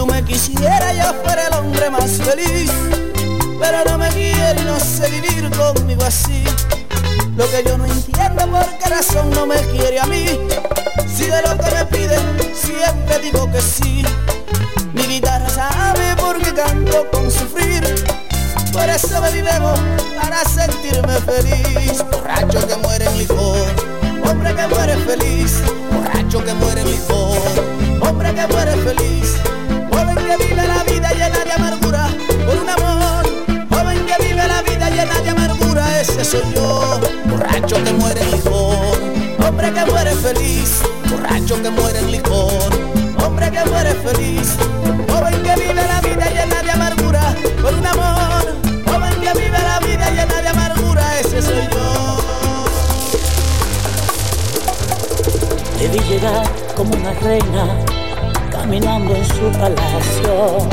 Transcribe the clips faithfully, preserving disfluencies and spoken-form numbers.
tú me quisieras yo fuera el hombre más feliz, pero no me quieres y no sé vivir conmigo así. Lo que yo no entiendo por qué razón no me quiere a mí, si de lo que me piden siempre digo que sí. Mi guitarra sabe por qué canto con sufrir, por eso bebemos para sentirme feliz. Borracho que muere en licor, hombre que muere feliz. Borracho que muere en licor, hombre que muere feliz. Joven que vive la vida llena de amargura por un amor. Joven que vive la vida llena de amargura, ese soy yo. Borracho que muere en licor, hombre que muere feliz. Borracho que muere en licor, hombre que muere feliz. Joven que vive la vida llena de amargura por un amor. Joven que vive la vida llena de amargura, ese soy yo. Te vi llegar como una reina caminando en su palacio.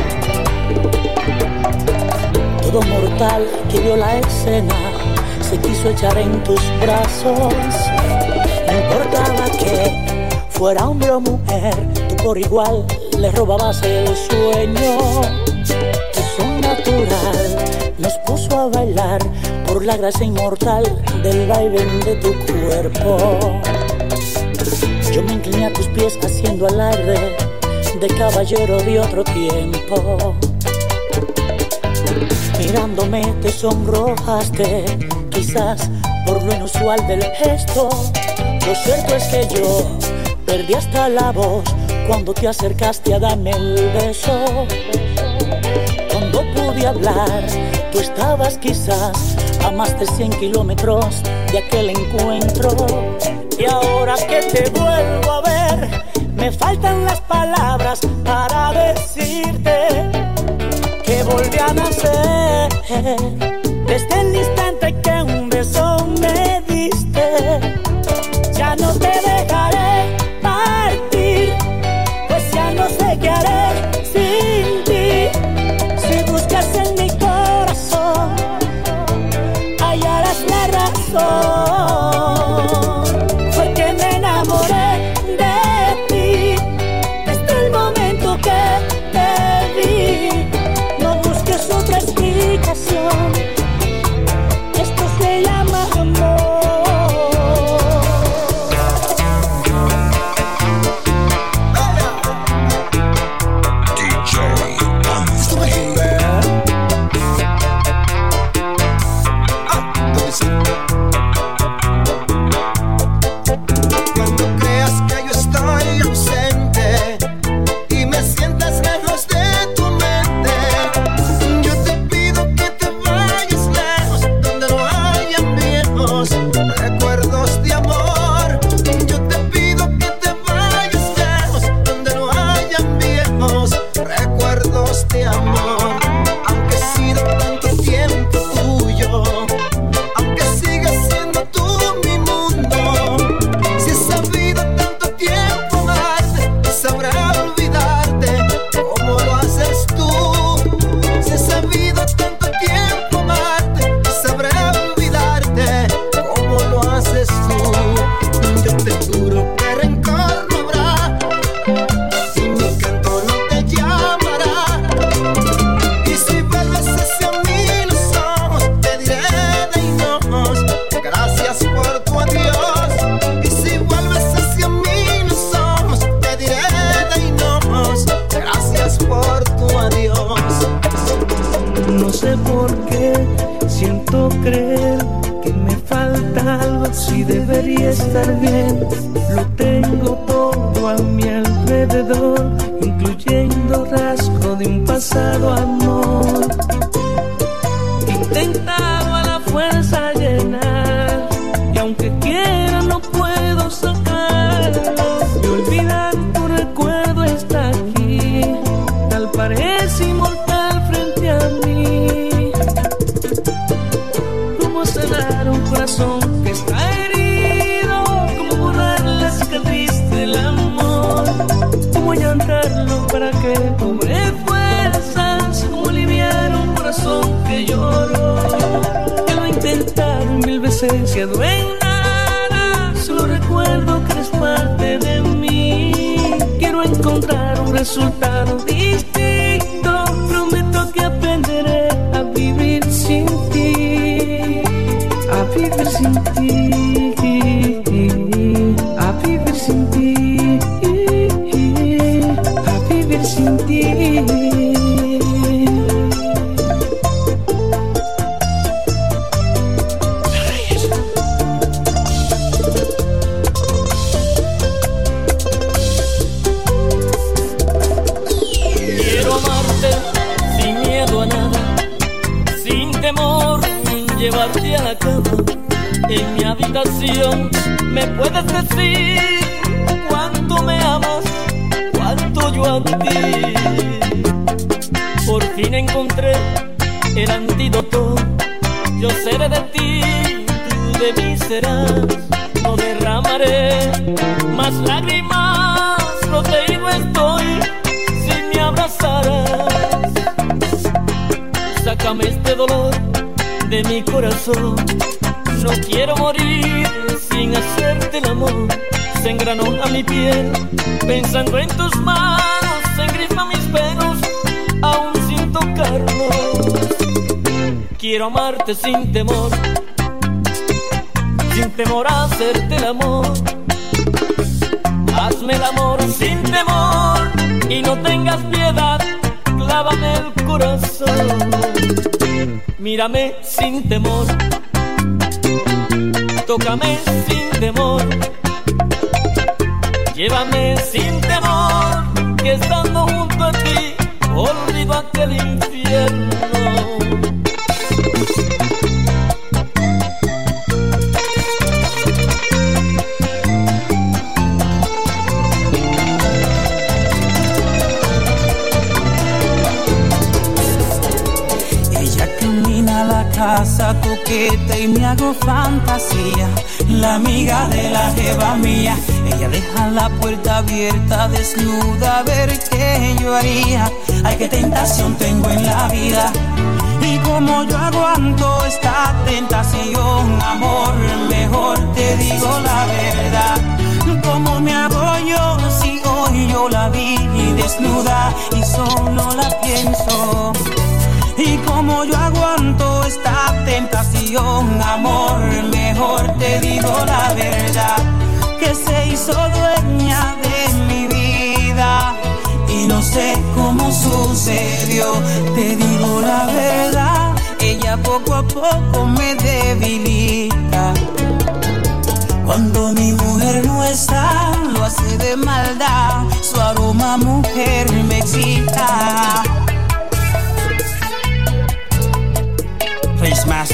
Todo mortal que vio la escena se quiso echar en tus brazos. No importaba que fuera hombre o mujer, tú por igual le robabas el sueño. Tu son natural nos puso a bailar por la gracia inmortal del baile de tu cuerpo. Yo me incliné a tus pies haciendo alarde de caballero de otro tiempo. Mirándome te sonrojaste, quizás por lo inusual del gesto. Lo cierto es que yo perdí hasta la voz cuando te acercaste a darme el beso. Cuando pude hablar, tú estabas quizás a más de cien kilómetros de aquel encuentro. Y ahora que te vuelvo a ver, me faltan las palabras para decirte que volví a nacer desde el instante que un beso me diste. Ya no te dejaré partir, pues ya no sé qué haré sin ti. Si buscas en mi corazón, hallarás la razón. Fue que me enamoré de ti desde el momento que te vi. No busques otra explicación, esto se llama amor. Quedó en nada, solo recuerdo que eres parte de mí. Quiero encontrar un resultado distinto. Prometo que aprenderé a vivir sin ti, a vivir sin ti, a vivir sin ti, a vivir sin ti. Llevarte a la cama, en mi habitación me puedes decir cuánto me amas, cuánto yo a ti. Por fin encontré el antídoto, yo seré de ti, tú de mí serás. No derramaré más lágrimas, proteído estoy si me abrazaras. Sácame este dolor de mi corazón, no quiero morir sin hacerte el amor. Se engranó a mi piel pensando en tus manos, se engrisma mis pelos aún sin tocarnos. Quiero amarte sin temor, sin temor a hacerte el amor. Hazme el amor sin temor y no tengas piedad, clávame el corazón. Mírame sin temor, tócame sin temor, llévame sin temor, que estando junto a ti olvido aquel infierno. Casa coqueta y me hago fantasía, la amiga de la jeva mía. Ella deja la puerta abierta, desnuda, a ver qué yo haría. Ay, qué tentación tengo en la vida, y como yo aguanto esta tentación, amor, mejor te digo la verdad. ¿Cómo me hago yo si hoy yo la vi desnuda y solo la pienso? Y como yo aguanto esta tentación, amor, mejor te digo la verdad, que se hizo dueña de mi vida y no sé cómo sucedió. Te digo la verdad, ella poco a poco me debilita. Cuando mi mujer no está, lo hace de maldad, su aroma mujer me excita. Master.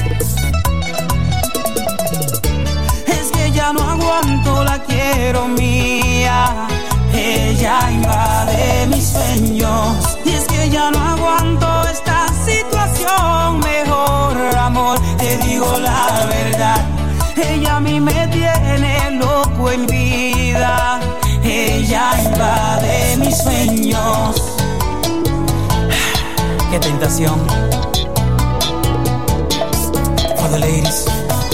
Es que ya no aguanto, la quiero mía. Ella invade mis sueños. Y es que ya no aguanto esta situación. Mejor, amor, te digo la verdad. Ella a mí me tiene loco en vida. Ella invade mis sueños. Qué tentación. For the ladies.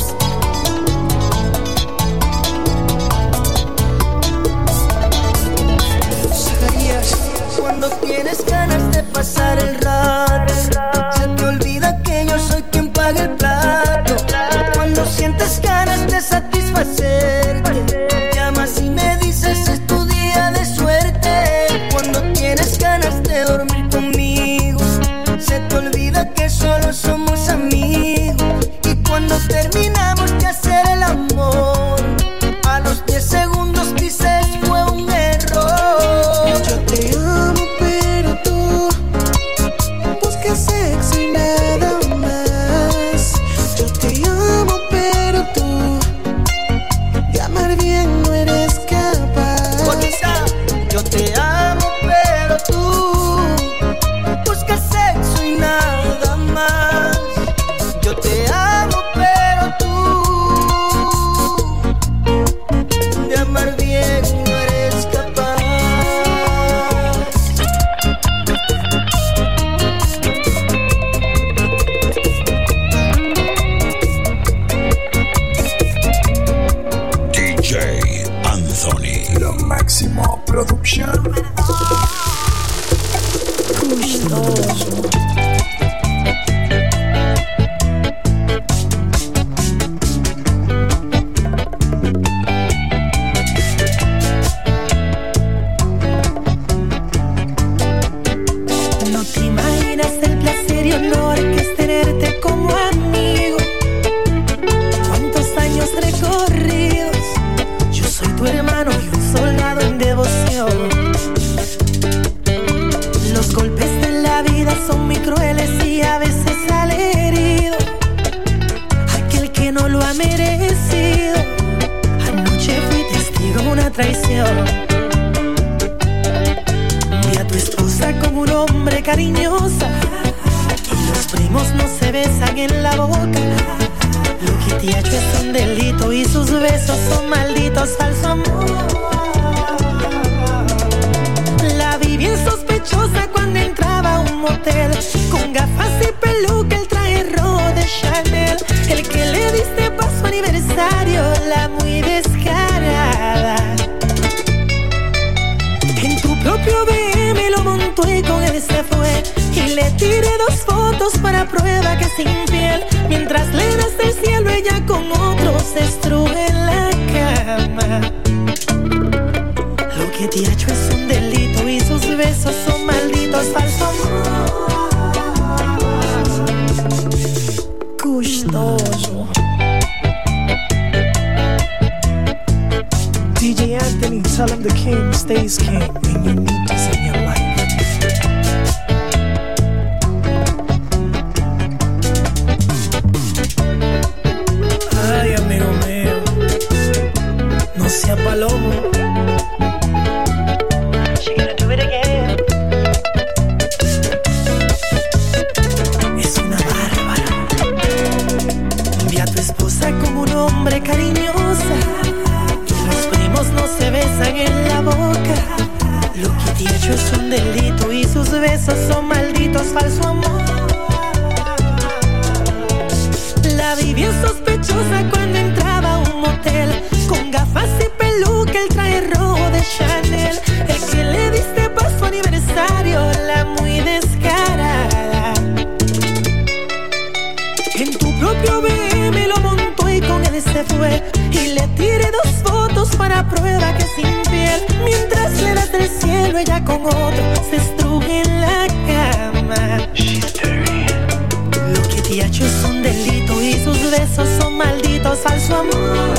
Zacarías, cuando tienes ganas de pasar el rato, se te olvida que yo soy quien paga el plato. Cuando sientes ganas de satisfacerte, llamas y me dices es tu día de suerte. Cuando tienes ganas de dormir conmigo, se te olvida que solo somos amigos. Cuando terminamos de hacer el amor, a los diez segundos dices fue un error. Yo te amo pero tú buscas sexo y nada más. Yo te amo pero tú de amar bien no eres capaz. Bonita. Yo te amo pero tú Los golpes de la vida son muy crueles y a veces sale herido aquel que no lo ha merecido. Anoche fui testigo de una traición. Vi a tu esposa como un hombre cariñosa y los primos no se besan en la boca. Lo que te ha hecho es un delito y sus besos son malditos, falso amor. La vi bien sospechosa cuando entraba a un motel, con gafas y peluca, el traje rojo de Chanel. El que le diste para su aniversario, la muy descarada. En tu propio B M lo montó y con él se fue. Y le tiré dos fotos para prueba que es infiel. Mientras le das del cielo, ella con otros se estruje en la cama. Lo que te ha hecho es un delito y sus besos son malditos, falso amor. Gustoso. D J Anthony, tell him the king stays king and you need this in your life. Ay, amigo mío, no sea palomo. She gonna do it again. Es una bárbara. Vi a tu esposa como un hombre cariñosa. Los primos no se besan en la boca. Lo que te ha hecho es un delito y sus besos son malditos, falso amor. La vi bien sospechosa cuando entraba a un motel, con gafas y peluca, el traje rojo de Chanel. El que le diste para su aniversario, la muy descarada. En tu propio B M lo montó y con él se fue. Y le tiré dos fotos para prueba que es infiel. Mientras le das del cielo, ella con otro se estruje en la cama. Lo que te ha hecho es un delito y sus besos son malditos, falso amor.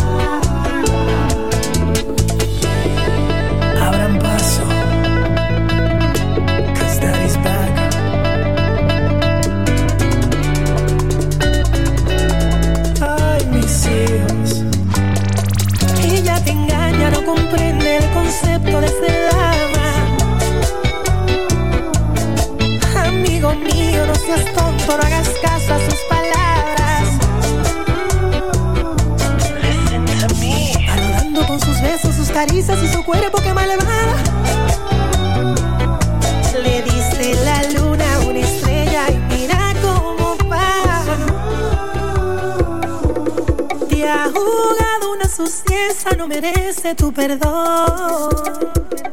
Abran paso, 'cause daddy's back. Ay, mis hijos. Ella te engaña, no comprende el concepto de ser dama. Amigo mío, no seas tonto, no hagas caso a sus palabras. Listen to me. Anudando con sus besos, sus caricias y su cuerpo que malvada. Le diste la luna a una estrella y mira cómo va. Te ha jugado una suciedad, no merece tu perdón.